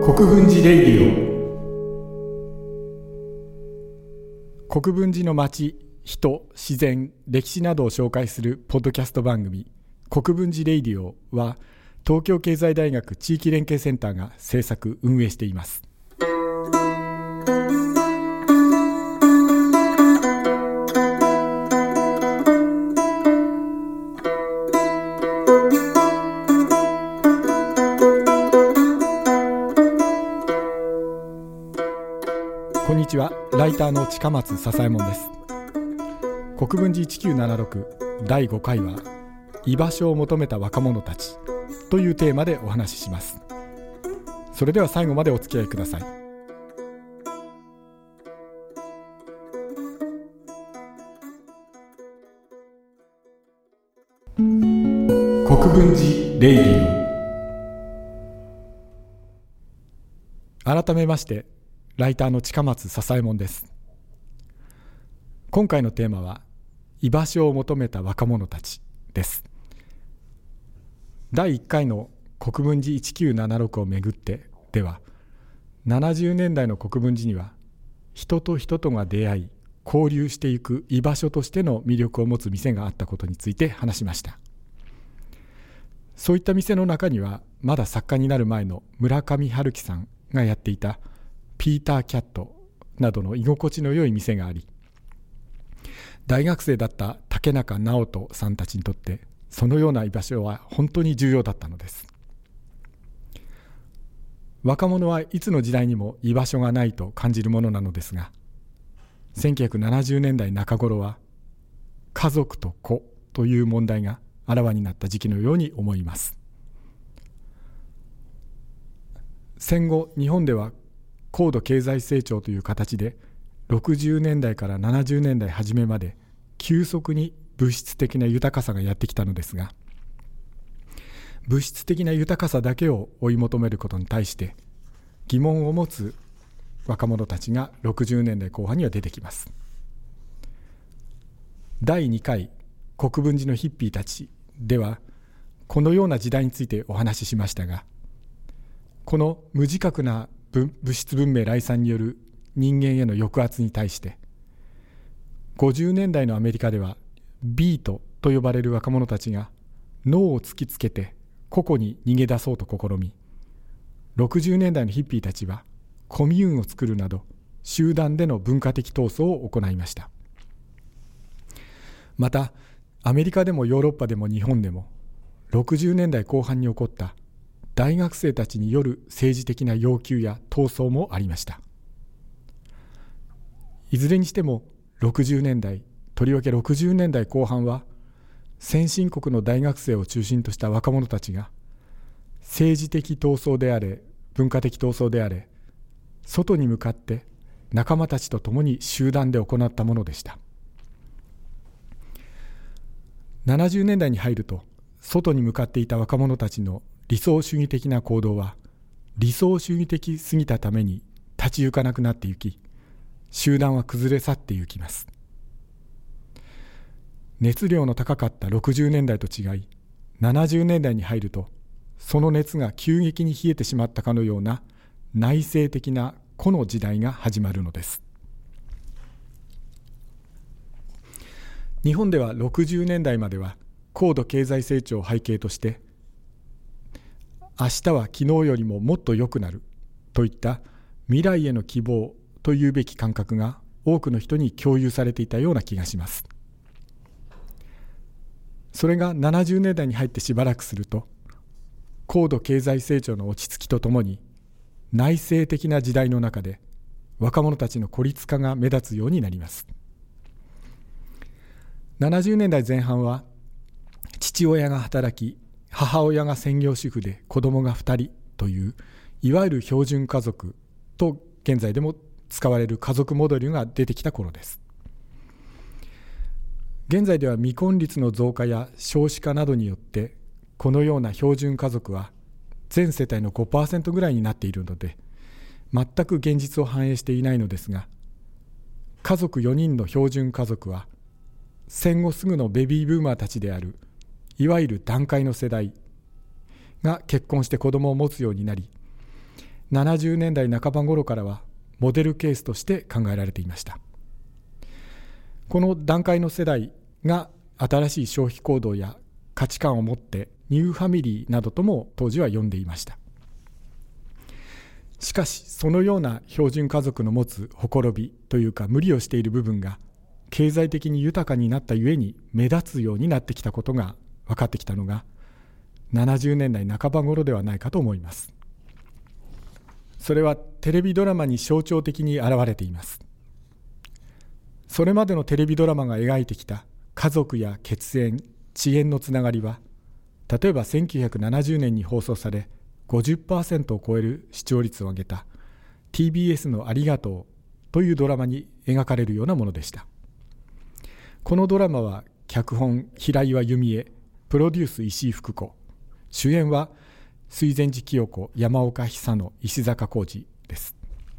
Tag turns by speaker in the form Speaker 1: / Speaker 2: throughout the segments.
Speaker 1: 国分寺レイディオ。国分寺の町、人、自然、歴史などを紹介するポッドキャスト番組国分寺レイディオは、東京経済大学地域連携センターが制作運営しています。こんにちは、ライターの近松笹右衛門です。国分寺1976第5回は、居場所を求めた若者たちというテーマでお話しします。それでは最後までお付き合いください。国分寺レイディオ。改めましてライターの近松笹右衛門です。今回のテーマは居場所を求めた若者たちです。第1回の国分寺1976をめぐってでは、70年代の国分寺には人と人とが出会い交流していく居場所としての魅力を持つ店があったことについて話しました。そういった店の中には、まだ作家になる前の村上春樹さんがやっていたピーターキャットなどの居心地の良い店があり、大学生だった竹中直人さんたちにとってそのような居場所は本当に重要だったのです。若者はいつの時代にも居場所がないと感じるものなのですが、1970年代中頃は家族と子という問題があらわになった時期のように思います。戦後日本では高度経済成長という形で60年代から70年代初めまで急速に物質的な豊かさがやってきたのですが、物質的な豊かさだけを追い求めることに対して疑問を持つ若者たちが60年代後半には出てきます。第2回国分寺のヒッピーたちでは、このような時代についてお話ししましたが、この無自覚な物質文明来産による人間への抑圧に対して、50年代のアメリカではビートと呼ばれる若者たちが脳を突きつけて個々に逃げ出そうと試み、60年代のヒッピーたちはコミューンを作るなど集団での文化的闘争を行いました。またアメリカでもヨーロッパでも日本でも60年代後半に起こった大学生たちによる政治的な要求や闘争もありました。いずれにしても60年代、とりわけ60年代後半は、先進国の大学生を中心とした若者たちが政治的闘争であれ文化的闘争であれ、外に向かって仲間たちと共に集団で行ったものでした。70年代に入ると、外に向かっていた若者たちの理想主義的な行動は理想主義的すぎたために立ち行かなくなってゆき、集団は崩れ去ってゆきます。熱量の高かった60年代と違い、70年代に入るとその熱が急激に冷えてしまったかのような内省的な個の時代が始まるのです。日本では60年代までは高度経済成長を背景として、明日は昨日よりももっと良くなるといった未来への希望というべき感覚が多くの人に共有されていたような気がします。それが70年代に入ってしばらくすると、高度経済成長の落ち着きとともに内省的な時代の中で若者たちの孤立化が目立つようになります。70年代前半は父親が働き母親が専業主婦で子供が2人といういわゆる標準家族と現在でも使われる家族モデルが出てきた頃です。現在では未婚率の増加や少子化などによってこのような標準家族は全世帯の 5% ぐらいになっているので、全く現実を反映していないのですが、家族4人の標準家族は戦後すぐのベビーブーマーたちであるいわゆる団塊の世代が結婚して子供を持つようになり、 70年代半ば頃からはモデルケースとして考えられていました。この段階の世代が新しい消費行動や価値観を持ってニューファミリーなどとも当時は呼んでいました。しかしそのような標準家族の持つほころびというか無理をしている部分が経済的に豊かになったゆえに目立つようになってきたことが分かってきたのが70年代半ば頃ではないかと思います。それはテレビドラマに象徴的に現れています。それまでのテレビドラマが描いてきた家族や血縁、遅延のつながりは、例えば1970年に放送され 50% を超える視聴率を上げた TBS のありがとうというドラマに描かれるようなものでした。このドラマは脚本平岩弓枝、プロデュース石井福子、主演は水前寺清子、山岡久乃、石坂浩二です。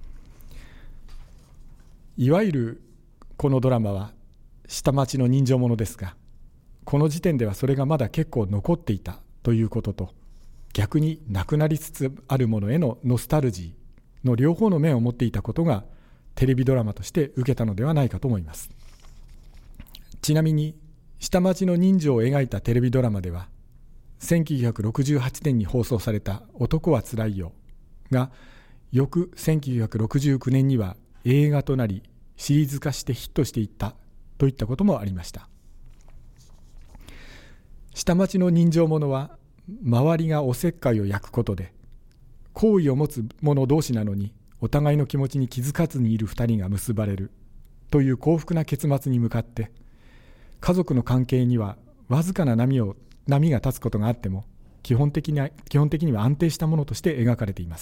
Speaker 1: いわゆるこのドラマは下町の人情ものですが、この時点ではそれがまだ結構残っていたということと、逆になくなりつつあるものへのノスタルジーの両方の面を持っていたことがテレビドラマとして受けたのではないかと思います。ちなみに下町の人情を描いたテレビドラマでは、1968年に放送された男はつらいよが翌1969年には映画となりシリーズ化してヒットしていったといったこともありました。下町の人情ものは周りがおせっかいを焼くことで、好意を持つ者同士なのにお互いの気持ちに気づかずにいる2人が結ばれるという幸福な結末に向かって、家族の関係にはわずかな波が立つことがあっても基本的には安定したものとして描かれています。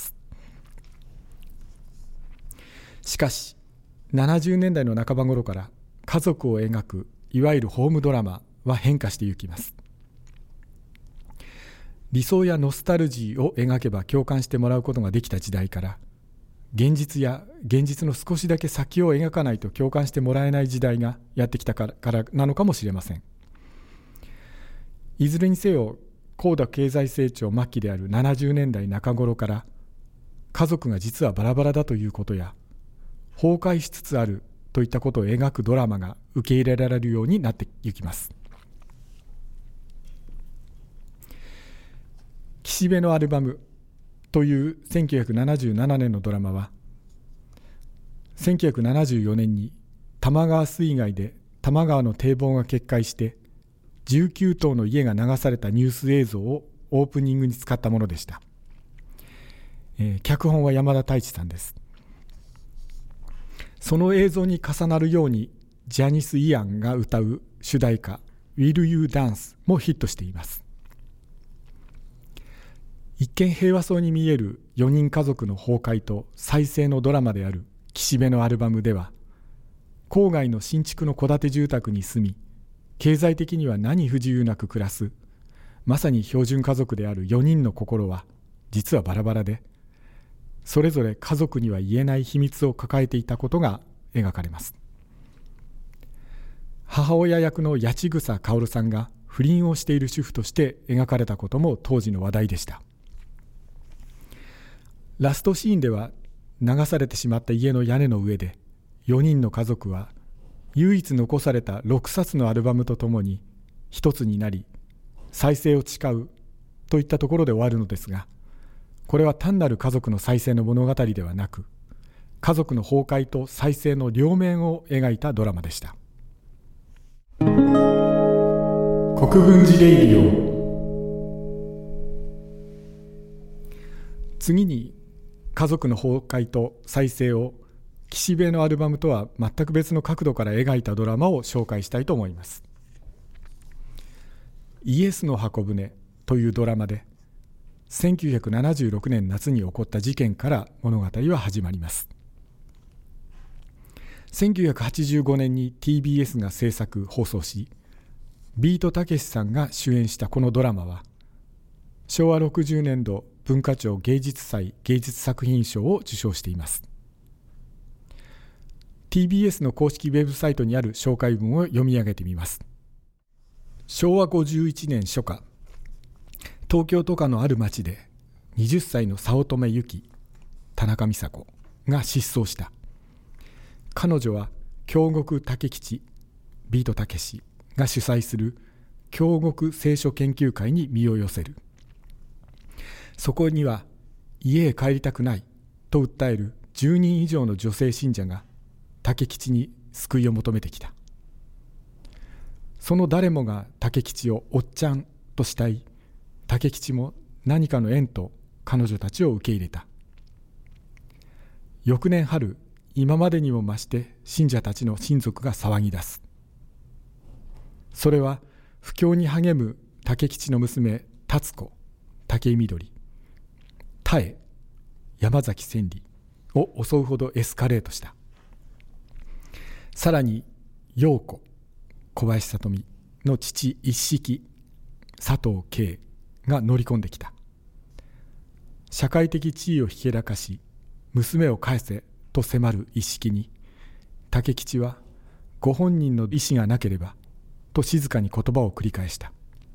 Speaker 1: しかし70年代の半ば頃から家族を描くいわゆるホームドラマは変化していきます。理想やノスタルジーを描けば共感してもらうことができた時代から、現実の少しだけ先を描かないと共感してもらえない時代がやってきたからなのかもしれません。いずれにせよ高度経済成長末期である70年代中頃から家族が実はバラバラだということや崩壊しつつあるといったことを描くドラマが受け入れられるようになっていきます。岸辺のアルバムという1977年のドラマは、1974年に多摩川水害で多摩川の堤防が決壊して19棟の家が流されたニュース映像をオープニングに使ったものでした。脚本は山田太一さんです。その映像に重なるようにジャニス・イアンが歌う主題歌 Will You Dance もヒットしています。一見平和そうに見える4人家族の崩壊と再生のドラマである岸辺のアルバムでは、郊外の新築の戸建て住宅に住み、経済的には何不自由なく暮らすまさに標準家族である4人の心は実はバラバラで、それぞれ家族には言えない秘密を抱えていたことが描かれます。母親役の八千草薫さんが不倫をしている主婦として描かれたことも当時の話題でした。ラストシーンでは流されてしまった家の屋根の上で4人の家族は唯一残された6冊のアルバムとともに一つになり再生を誓うといったところで終わるのですが、これは単なる家族の再生の物語ではなく、家族の崩壊と再生の両面を描いたドラマでした。国分寺レイディオ。次に家族の崩壊と再生を岸辺のアルバムとは全く別の角度から描いたドラマを紹介したいと思います。イエスの箱舟というドラマで1976年夏に起こった事件から物語は始まります。1985年に TBS が制作放送し、ビートたけしさんが主演したこのドラマは昭和60年度文化庁芸術祭芸術作品賞を受賞しています。 TBS の公式ウェブサイトにある紹介文を読み上げてみます。昭和51年初夏、東京都下のある町で20歳の早乙女由紀、 田中美佐子が失踪した。彼女は京極武吉ビートたけしが主催する京極聖書研究会に身を寄せる。そこには家へ帰りたくないと訴える10人以上の女性信者が武吉に救いを求めてきた。その誰もが武吉をおっちゃんと慕い、武吉も何かの縁と彼女たちを受け入れた。翌年春、今までにも増して信者たちの親族が騒ぎ出す。それは布教に励む武吉の娘達子、武井みどり、多江、山崎千里を襲うほどエスカレートした。さらに陽子、小林聡美の父一式佐藤慶が乗り込んできた。社会的地位をひけらかし、娘を返せと迫る一式に、武吉はご本人の意思がなければと静かに言葉を繰り返した。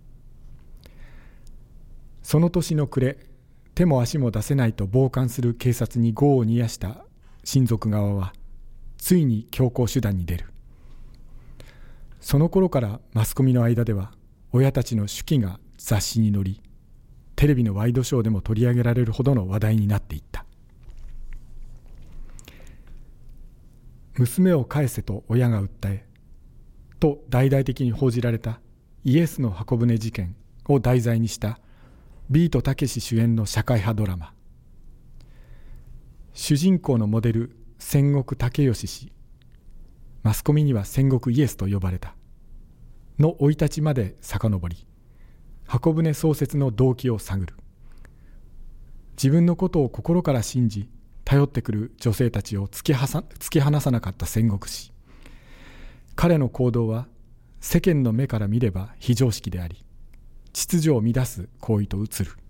Speaker 1: その年の暮れ、手も足も出せないと傍観する警察に業を煮やした親族側はついに強硬手段に出る。その頃からマスコミの間では親たちの手記が雑誌に載り、テレビのワイドショーでも取り上げられるほどの話題になっていった。娘を返せと親が訴えと大々的に報じられたイエスの箱舟事件を題材にしたビートたけし主演の社会派ドラマ。主人公のモデル千石武義氏、マスコミには千石イエスと呼ばれたの生い立ちまで遡り、箱舟創設の動機を探る。自分のことを心から信じ頼ってくる女性たちを突き放さなかった千石氏。彼の行動は世間の目から見れば非常識であり、秩序を乱す行為と映る。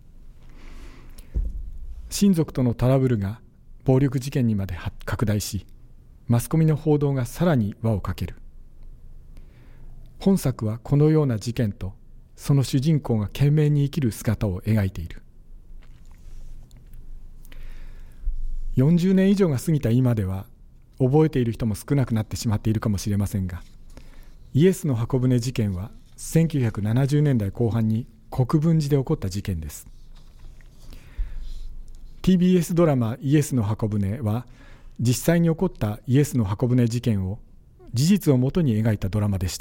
Speaker 1: 親族とのトラブルが暴力事件にまで拡大し、マスコミの報道がさらに輪をかける。本作はこのような事件とその主人公が懸命に生きる姿を描いている。40年以上が過ぎた今では覚えている人も少なくなってしまっているかもしれませんが、イエスの箱舟事件は1970年代後半に国分寺で起こった事件です。 TBS ドラマイエスの箱舟は実際に起こったイエスの箱舟事件を事実をもとに描いたドラマでした。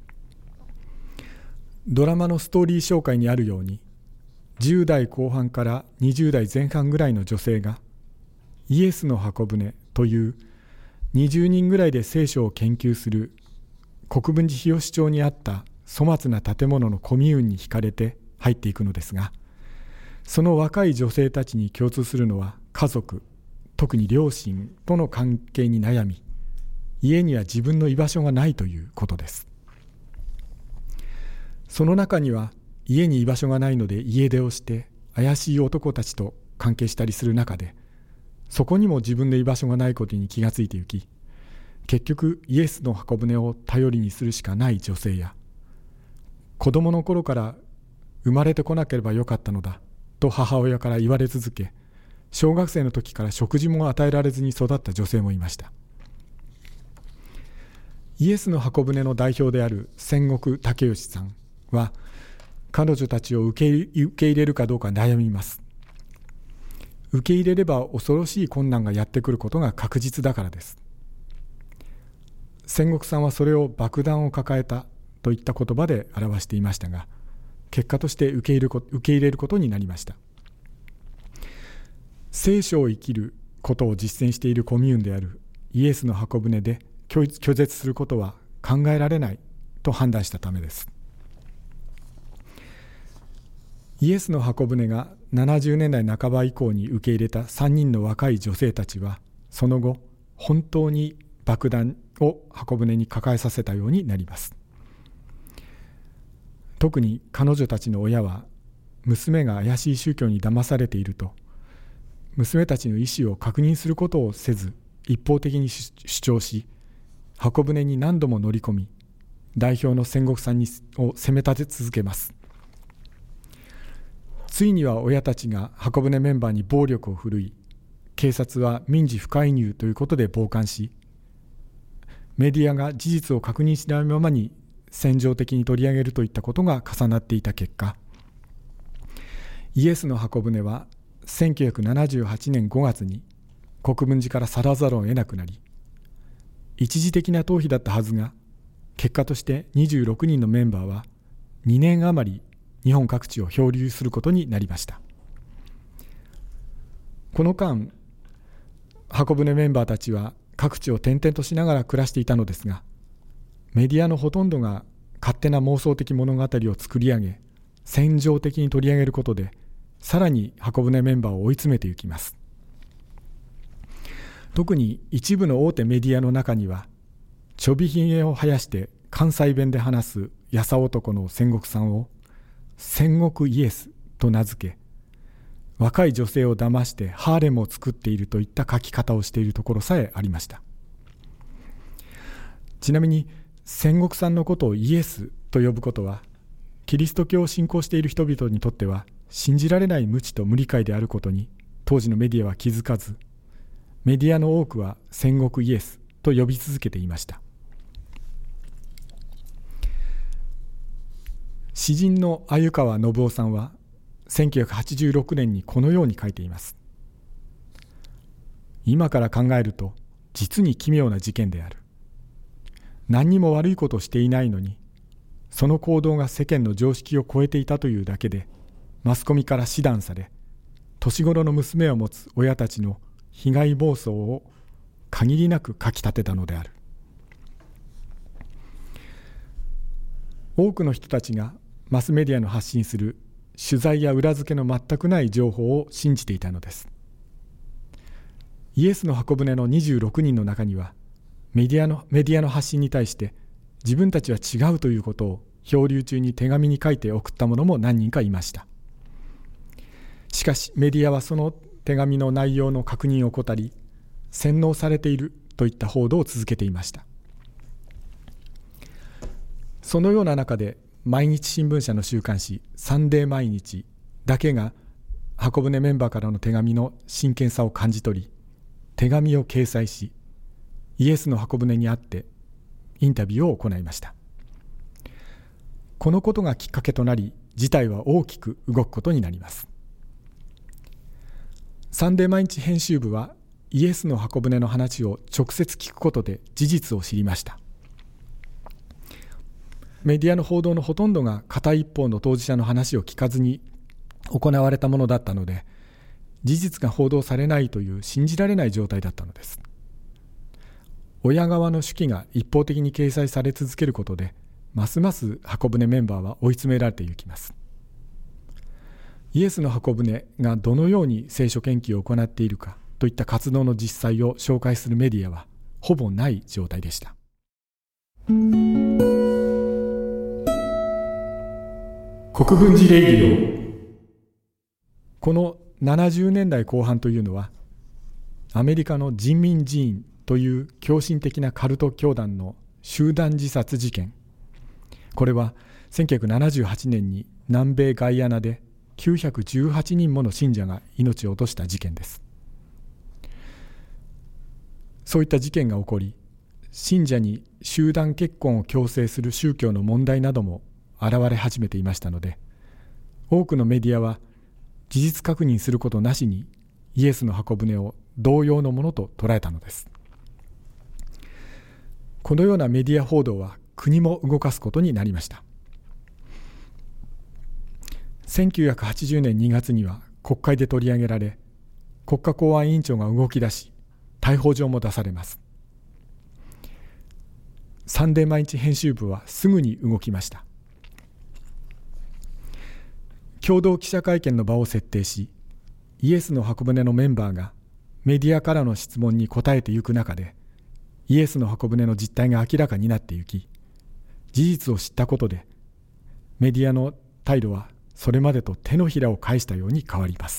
Speaker 1: ドラマのストーリー紹介にあるように、10代後半から20代前半ぐらいの女性がイエスの箱舟という20人ぐらいで聖書を研究する国分寺日吉町にあった粗末な建物のコミューンに惹かれて入っていくのですが、その若い女性たちに共通するのは家族、特に両親との関係に悩み、家には自分の居場所がないということです。その中には家に居場所がないので家出をして怪しい男たちと関係したりする中で、そこにも自分で居場所がないことに気がついてゆき、結局イエスの箱舟を頼りにするしかない女性や、子供の頃から生まれてこなければよかったのだと母親から言われ続け、小学生の時から食事も与えられずに育った女性もいました。イエスの箱舟の代表である千石武義さんは、彼女たちを受け入れるかどうか悩みます。受け入れれば恐ろしい困難がやってくることが確実だからです。千石さんはそれを爆弾を抱えたといった言葉で表していましたが、結果として受け入れることになりました。聖書を生きることを実践しているコミューンであるイエスの箱舟で拒絶することは考えられないと判断したためです。イエスの箱舟が70年代半ば以降に受け入れた3人の若い女性たちは、その後本当に爆弾を箱舟に抱えさせたようになります。特に彼女たちの親は、娘が怪しい宗教に騙されていると娘たちの意思を確認することをせず一方的に主張し、箱舟に何度も乗り込み、代表の千石さんを責め立て続けます。ついには親たちが箱舟メンバーに暴力を振るい、 警察は民事不介入ということで傍観し、メディアが事実を確認しないままに戦場的に取り上げるといったことが重なっていた結果、イエスの方舟は1978年5月に国分寺から去らざるを得なくなり、一時的な逃避だったはずが、結果として26人のメンバーは2年余り日本各地を漂流することになりました。この間、方舟メンバーたちは各地を転々としながら暮らしていたのですが、メディアのほとんどが勝手な妄想的物語を作り上げ、戦場的に取り上げることで、さらに方舟メンバーを追い詰めていきます。特に一部の大手メディアの中には、ちょびひげを生やして関西弁で話すやさ男の戦国さんを戦国イエスと名付け、若い女性を騙してハーレムを作っているといった書き方をしているところさえありました。ちなみに戦国さんのことをイエスと呼ぶことは、キリスト教を信仰している人々にとっては信じられない無知と無理解であることに当時のメディアは気づかず、メディアの多くは戦国イエスと呼び続けていました。詩人の鮎川信夫さんは1986年にこのように書いています。今から考えると実に奇妙な事件である。何にも悪いことをしていないのに、その行動が世間の常識を超えていたというだけでマスコミから指弾され、年頃の娘を持つ親たちの被害妄想を限りなくかき立てたのである。多くの人たちがマスメディアの発信する取材や裏付けの全くない情報を信じていたのです。イエスの方舟の26人の中には、メディアの発信に対して自分たちは違うということを漂流中に手紙に書いて送った者も何人かいました。しかしメディアはその手紙の内容の確認を怠り、洗脳されているといった報道を続けていました。そのような中で毎日新聞社の週刊誌サンデー毎日だけが方舟メンバーからの手紙の真剣さを感じ取り、手紙を掲載し、イエスの方舟に会ってインタビューを行いました。このことがきっかけとなり、事態は大きく動くことになります。サンデー毎日編集部はイエスの方舟の話を直接聞くことで事実を知りました。メディアの報道のほとんどが片一方の当事者の話を聞かずに行われたものだったので、事実が報道されないという信じられない状態だったのです。親側の手記が一方的に掲載され続けることで、ますます方舟メンバーは追い詰められていきます。イエスの方舟がどのように聖書研究を行っているかといった活動の実際を紹介するメディアはほぼない状態でした。国分寺レディオ。この70年代後半というのは、アメリカの人民寺院という狂信的なカルト教団の集団自殺事件。これは1978年に南米ガイアナで918人もの信者が命を落とした事件です。そういった事件が起こり、信者に集団結婚を強制する宗教の問題なども現れ始めていましたので、多くのメディアは事実確認することなしにイエスの方舟を同様のものと捉えたのです。このようなメディア報道は国も動かすことになりました。1980年2月には国会で取り上げられ、国家公安委員長が動き出し、逮捕状も出されます。サンデー毎日編集部はすぐに動きました。共同記者会見の場を設定し、イエスの方舟のメンバーがメディアからの質問に答えていく中で、イエスの方舟の実態が明らかになっていき、事実を知ったことでメディアの態度はそれまでと手のひらを返したように変わります。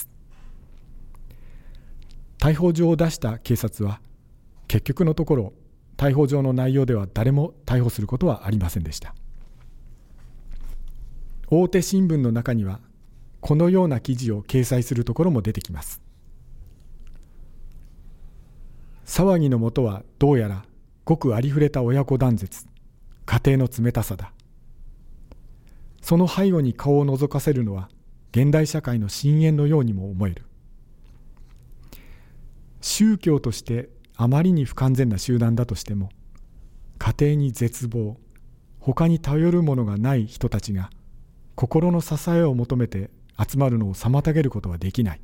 Speaker 1: 逮捕状を出した警察は結局のところ、逮捕状の内容では誰も逮捕することはありませんでした。大手新聞の中にはこのような記事を掲載するところも出てきます。 騒ぎのもとはどうやらごくありふれた親子断絶、家庭の冷たさだ。その背後に顔を覗かせるのは現代社会の深淵のようにも思える。宗教としてあまりに不完全な集団だとしても、家庭に絶望、他に頼るものがない人たちが心の支えを求めて集まるのを妨げることはできない。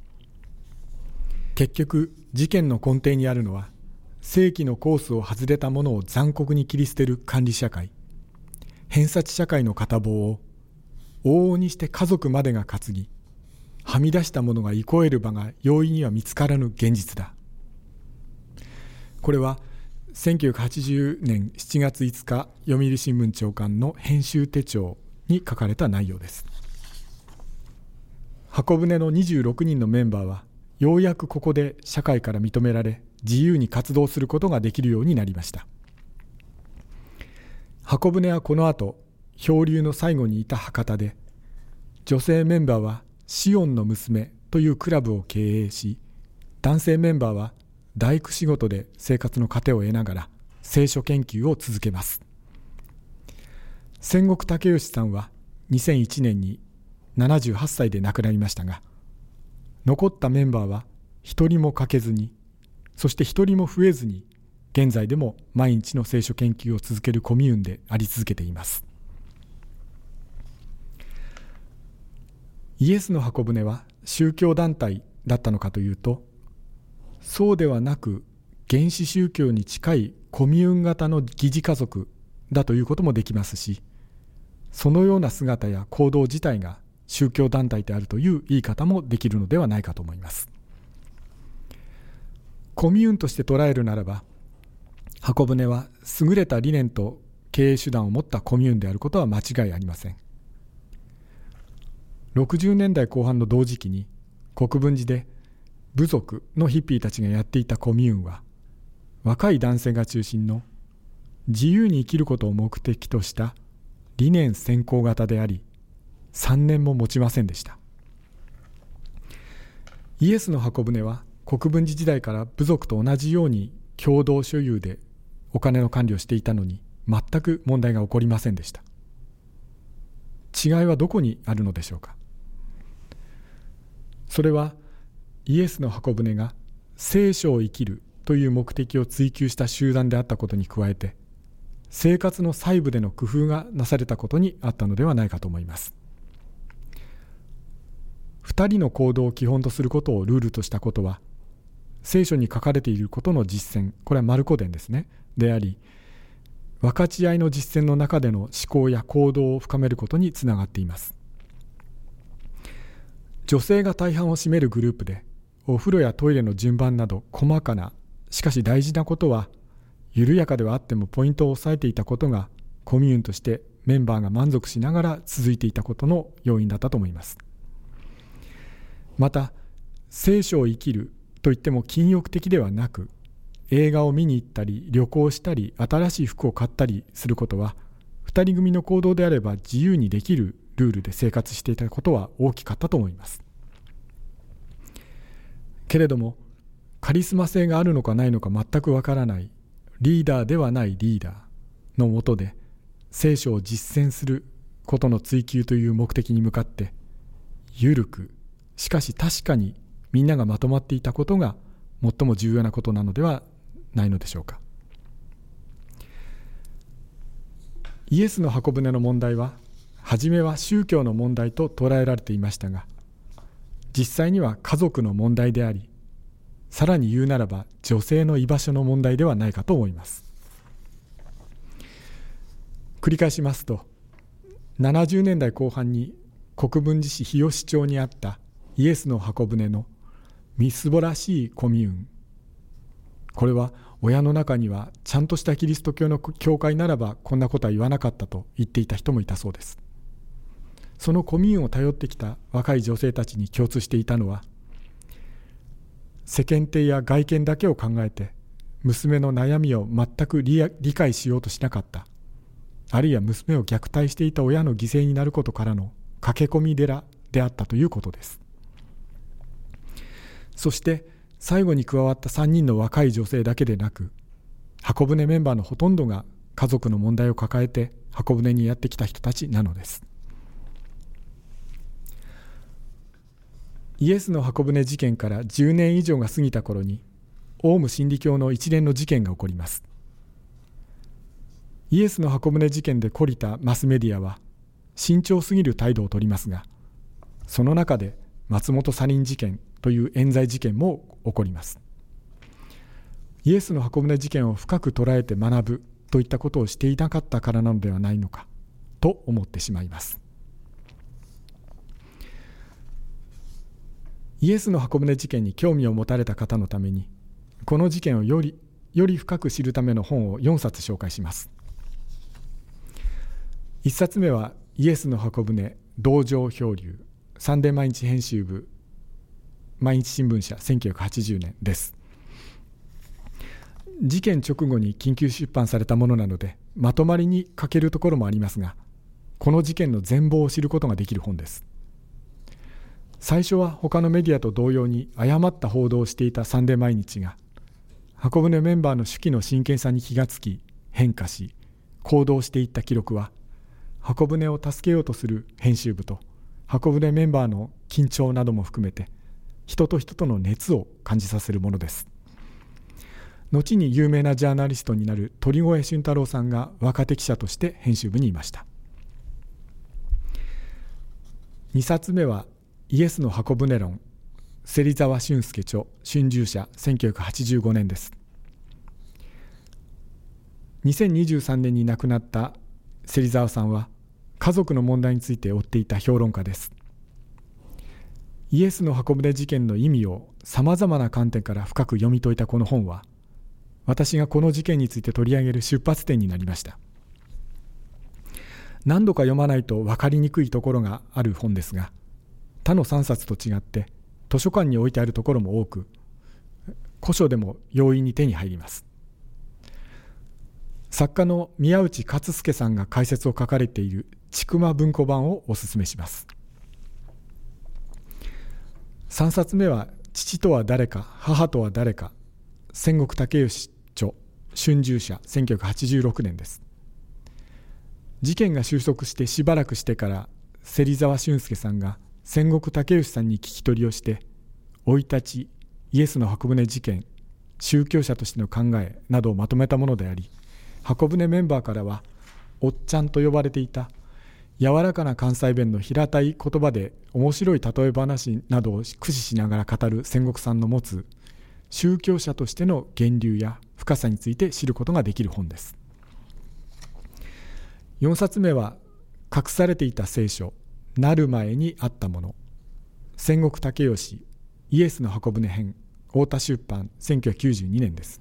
Speaker 1: 結局、事件の根底にあるのは、正規のコースを外れたものを残酷に切り捨てる管理社会、偏差値社会の片棒を往々にして家族までが担ぎ、はみ出したものが憩える場が容易には見つからぬ現実だ。これは1980年7月5日読売新聞長官の編集手帳に書かれた内容です。箱舟の26人のメンバーはようやくここで社会から認められ、自由に活動することができるようになりました。箱舟はこの後、漂流の最後にいた博多で、女性メンバーはシオンの娘というクラブを経営し、男性メンバーは大工仕事で生活の糧を得ながら聖書研究を続けます。千石武義さんは2001年に78歳で亡くなりましたが、残ったメンバーは一人も欠けずに、そして一人も増えずに、現在でも毎日の聖書研究を続けるコミューンであり続けています。イエスの箱舟は宗教団体だったのかというと、そうではなく原始宗教に近いコミューン型の疑似家族だということもできますし、そのような姿や行動自体が宗教団体であるという言い方もできるのではないかと思います。コミューンとして捉えるならば、箱舟は優れた理念と経営手段を持ったコミューンであることは間違いありません。60年代後半の同時期に国分寺で部族のヒッピーたちがやっていたコミューンは、若い男性が中心の自由に生きることを目的とした理念先行型であり、3年も持ちませんでした。イエスの箱舟は国分寺時代から部族と同じように共同所有でお金の管理をしていたのに、全く問題が起こりませんでした。違いはどこにあるのでしょうか。それはイエスの箱舟が聖書を生きるという目的を追求した集団であったことに加えて、生活の細部での工夫がなされたことにあったのではないかと思います。2人の行動を基本とすることをルールとしたことは、聖書に書かれていることの実践、これはマルコ伝ですね、であり、分かち合いの実践の中での思考や行動を深めることにつながっています。女性が大半を占めるグループで、お風呂やトイレの順番など細かな、しかし大事なことは、緩やかではあってもポイントを押さえていたことが、コミューンとしてメンバーが満足しながら続いていたことの要因だったと思います。また、聖書を生きるといっても禁欲的ではなく、映画を見に行ったり旅行したり新しい服を買ったりすることは、2人組の行動であれば自由にできるルールで生活していたことは大きかったと思います。けれども、カリスマ性があるのかないのか全くわからないリーダーではないリーダーのもとで、聖書を実践することの追求という目的に向かって、緩く、しかし確かにみんながまとまっていたことが最も重要なことなのではないのでしょうか。イエスの箱舟の問題は、初めは宗教の問題と捉えられていましたが、実際には家族の問題であり、さらに言うならば女性の居場所の問題ではないかと思います。繰り返しますと、70年代後半に国分寺市日吉町にあったイエスの箱舟のみすぼらしいコミューン、これは親の中にはちゃんとしたキリスト教の教会ならばこんなことは言わなかったと言っていた人もいたそうです。そのコミューンを頼ってきた若い女性たちに共通していたのは、世間体や外見だけを考えて娘の悩みを全く理解しようとしなかった、あるいは娘を虐待していた親の犠牲になることからの駆け込み寺であったということです。そして最後に加わった3人の若い女性だけでなく、箱舟メンバーのほとんどが家族の問題を抱えて箱舟にやってきた人たちなのです。イエスの箱舟事件から10年以上が過ぎた頃に、オウム真理教の一連の事件が起こります。イエスの箱舟事件で懲りたマスメディアは慎重すぎる態度を取りますが、その中で松本サリン事件という冤罪事件も起こります。イエスの箱舟事件を深く捉えて学ぶといったことをしていなかったからなのではないのかと思ってしまいます。イエスの箱舟事件に興味を持たれた方のために、この事件をより深く知るための本を4冊紹介します。1冊目はイエスの箱舟道場漂流、サンデー毎日編集部毎日新聞社1980年です。事件直後に緊急出版されたものなので、まとまりに欠けるところもありますが、この事件の全貌を知ることができる本です。最初は他のメディアと同様に誤った報道をしていたサンデー毎日が、箱舟メンバーの手記の真剣さに気がつき変化し行動していった記録は、箱舟を助けようとする編集部と箱舟メンバーの緊張なども含めて、人と人との熱を感じさせるものです。後に有名なジャーナリストになる鳥越俊太郎さんが若手記者として編集部にいました。2冊目はイエスの箱舟論、芹沢俊介著、春秋社1985年です。2023年に亡くなった芹沢さんは家族の問題について追っていた評論家です。イエスの箱舟事件の意味をさまざまな観点から深く読み解いたこの本は、私がこの事件について取り上げる出発点になりました。何度か読まないと分かりにくいところがある本ですが、他の3冊と違って図書館に置いてあるところも多く、古書でも容易に手に入ります。作家の宮内勝介さんが解説を書かれている千曲文庫版をお勧めします。3冊目は父とは誰か母とは誰か、千石武義著、春秋社1986年です。事件が収束してしばらくしてから、芹沢俊介さんが千石武義さんに聞き取りをして、生い立ち、イエスの箱舟事件、宗教者としての考えなどをまとめたものであり、箱舟メンバーからはおっちゃんと呼ばれていた柔らかな関西弁の平たい言葉で面白い例え話などを駆使しながら語る千石さんの持つ宗教者としての源流や深さについて知ることができる本です。4冊目は隠されていた聖書、なる前にあったもの、千石武義イエスの箱舟編、太田出版1992年です。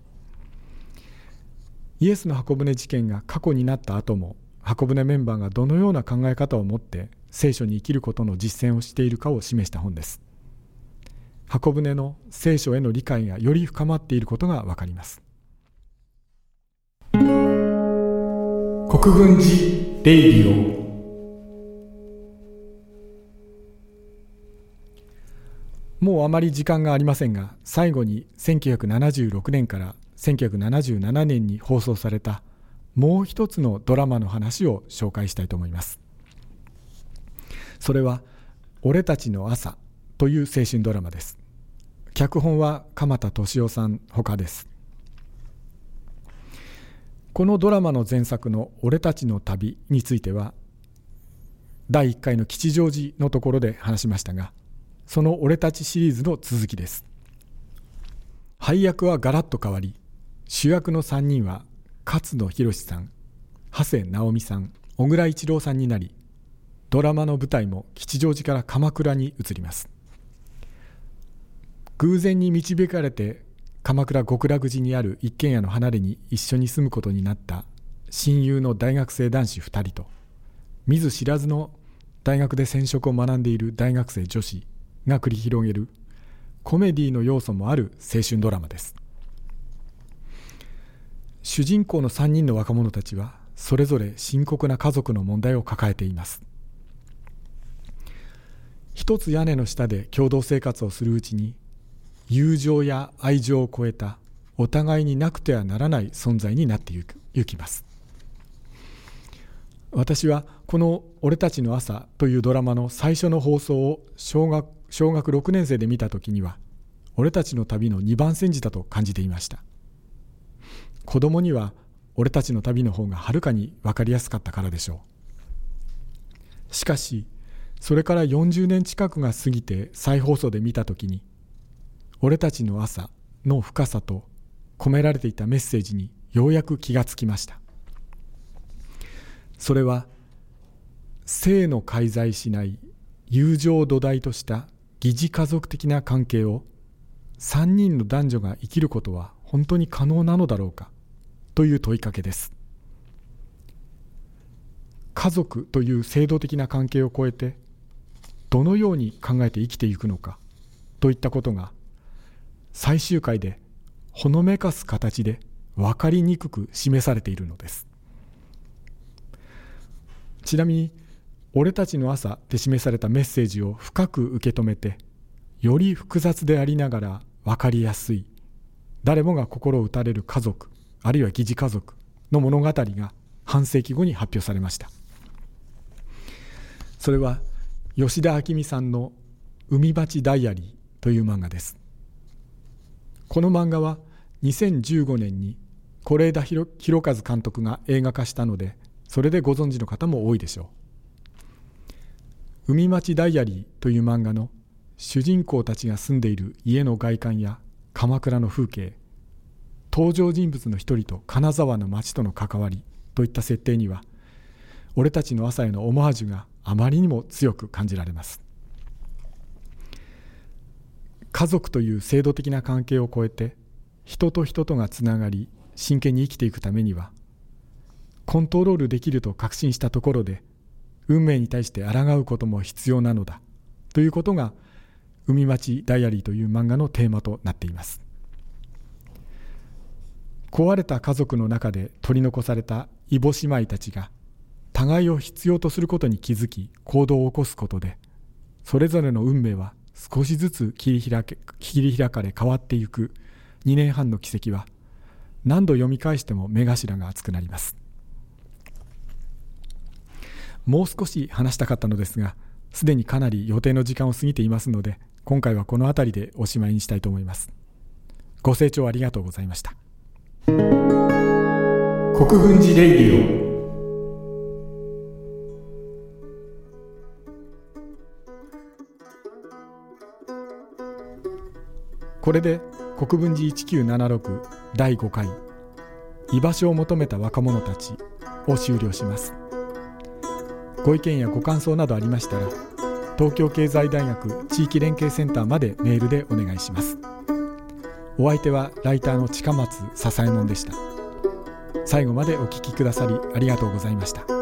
Speaker 1: イエスの箱舟事件が過去になった後も、箱舟メンバーがどのような考え方を持って聖書に生きることの実践をしているかを示した本です。箱舟の聖書への理解がより深まっていることがわかります。国分寺レイディオ。もうあまり時間がありませんが、最後に1976年から1977年に放送されたもう一つのドラマの話を紹介したいと思います。それは俺たちの朝という青春ドラマです。脚本は鎌田俊夫さんほかです。このドラマの前作の俺たちの旅については第1回の吉祥寺のところで話しましたが、その俺たちシリーズの続きです。配役はガラッと変わり、主役の3人は勝野博さん、長谷直美さん、小倉一郎さんになり、ドラマの舞台も吉祥寺から鎌倉に移ります。偶然に導かれて鎌倉極楽寺にある一軒家の離れに一緒に住むことになった親友の大学生男子2人と、見ず知らずの大学で染色を学んでいる大学生女子が繰り広げるコメディの要素もある青春ドラマです。主人公の3人の若者たちはそれぞれ深刻な家族の問題を抱えています。一つ屋根の下で共同生活をするうちに、 友情や愛情を超えたお互いになくてはならない存在になってゆきます。私はこの俺たちの朝というドラマの最初の放送を小学6年生で見たときには、俺たちの旅の2番煎じだと感じていました。子供には俺たちの旅の方がはるかに分かりやすかったからでしょう。しかしそれから40年近くが過ぎて再放送で見たときに、俺たちの朝の深さと込められていたメッセージにようやく気がつきました。それは性の介在しない友情を土台とした疑似家族的な関係を3人の男女が生きることは本当に可能なのだろうかという問いかけです。家族という制度的な関係を超えてどのように考えて生きていくのかといったことが最終回でほのめかす形で分かりにくく示されているのです。ちなみに俺たちの朝で示されたメッセージを深く受け止めて、より複雑でありながら分かりやすい、誰もが心を打たれる家族、あるいは疑似家族の物語が半世紀後に発表されました。それは吉田明美さんの海町ダイアリーという漫画です。この漫画は2015年に是枝裕和監督が映画化したので、それでご存知の方も多いでしょう。海町ダイアリーという漫画の主人公たちが住んでいる家の外観や鎌倉の風景、登場人物の一人と金沢の町との関わりといった設定には、俺たちの朝へのオマージュがあまりにも強く感じられます。家族という制度的な関係を超えて人と人とがつながり真剣に生きていくためには、コントロールできると確信したところで運命に対して抗うことも必要なのだということが海町ダイアリーという漫画のテーマとなっています。壊れた家族の中で取り残された異母姉妹たちが互いを必要とすることに気づき行動を起こすことで、それぞれの運命は少しずつ切り開かれ変わっていく2年半の軌跡は、何度読み返しても目頭が熱くなります。もう少し話したかったのですが、すでにかなり予定の時間を過ぎていますので、今回はこの辺りでおしまいにしたいと思います。ご清聴ありがとうございました。国分寺レイディオ。これで国分寺1976第5回居場所を求めた若者たちを終了します。ご意見やご感想などありましたら、東京経済大学地域連携センターまでメールでお願いします。お相手はライターの近松笹右衛門でした。最後までお聞きくださりありがとうございました。